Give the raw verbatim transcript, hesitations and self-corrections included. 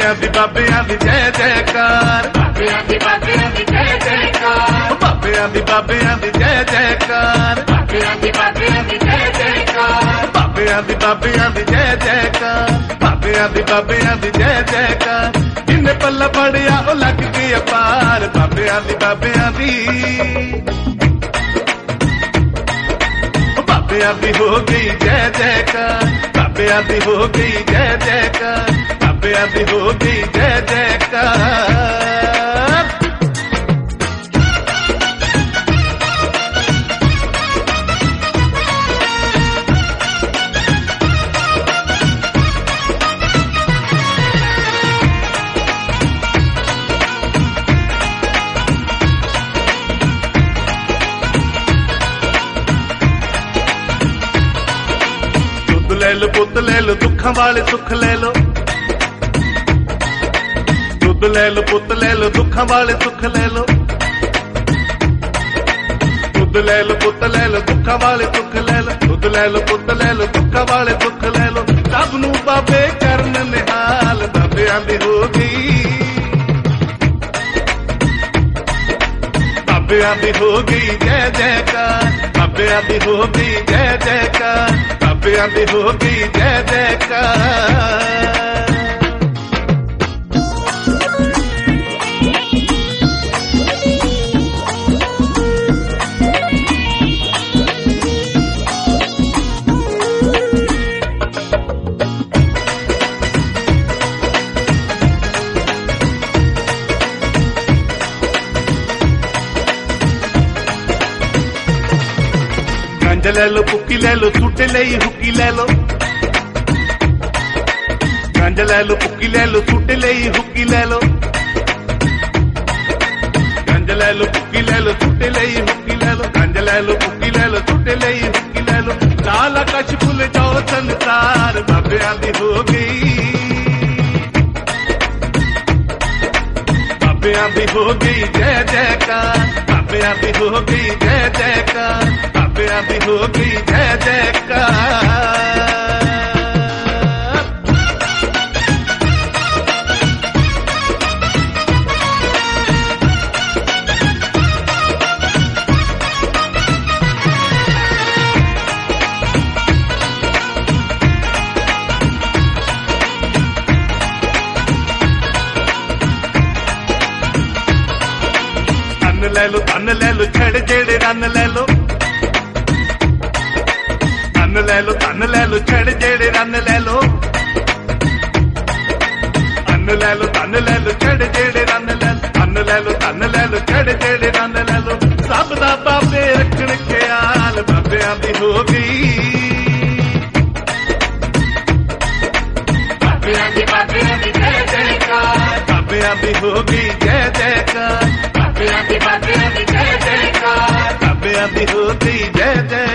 बाबियां दी बाबियां दी जय जयकार, बाबियां दी बाबियां दी जय जयकार, बाबियां दी बाबियां दी जय जयकार, बाबियां दी बाबियां दी जय जयकार, बाबियां दी बाबियां दी जय जयकार, बाबियां दी बाबियां दी जय जयकार। जिन्ने पल्ला पड़िया ओ लग गई अपार, बाबियां दी बाबियां दी, बाबियां दी हो गई जय जयकार, बाबियां दी हो गई जय जयकार, बाबियां दी हो गई जय जयकार। ले लो पुत ले लो दुखों वाले सुख ले लो, दुध ले लो पुत ले लो दुखों वाले सुख ले लो, दुध ले लो पुत ले लो दुखों वाले सुख ले लो, दुध ले लो पुत ले लो दुखों वाले सुख ले लो। सब नू बाबे करन निहाल, बाबियां दी हो गई, बाबियां दी हो गई जय जयकार, बाबियां दी हो गई जय जयकार, बाबियां दी हो गई जय जयकार। गंज ले लो पुक्की ले लो सूटे ले हुक्की ले लो, गंज ले लो पुक्की ले लो सूटे ले हुक्की ले लो, गंज ले लो पुक्की ले लो सूटे ले हुक्की ले लो, गंज ले लो पुक्की ले लो सूटे ले हुक्की ले लो। लाल आकाश भूल जाओ संसार, बाबियां दी हो गई, बाबियां दी हो गई जय जयकार, बाबियां दी हो गई जय जयकार, बाबियां दी हो गई जय जयकार। अन्न ले लो धन ले लो छड़ जेड़े रन ले लो, अन्न ले लो धन ले लो छड़ जेड़े रन ले लो, अन्न ले लो धन ले लो छड़ जेड़े रन ले लो, अन्न ले लो धन ले लो छड़ जेड़े रन ले लो। सब दा बाबे रखण ख्याल, बाबियां दी हो गई, बाबियां दी बाबियां दी जय जयकार, बाबियां दी हो गई जय जयकार, बाबियां दी बाबियां दी जय जयकार, बाबियां दी हो गई जय जय